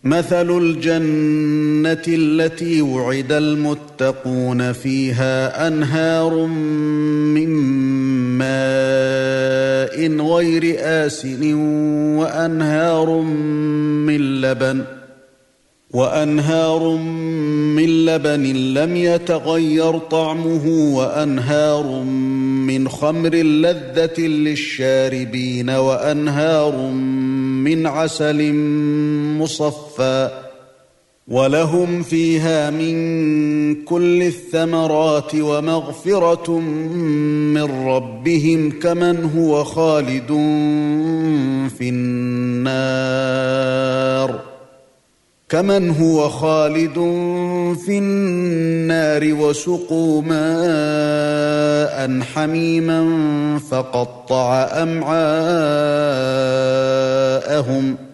مثل الجنة التي وعد المتقون فيها أنهار من ماء غير آسن وأنهار من لبن لم يتغير طعمه وأنهار من خمر لذة للشاربين وأنهار من عسل مصفى ولهم فيها من كل الثمرات ومغفرة من ربهم كمن هو خالد في النار وسقوا ماء حميما فقطع أمعاءهم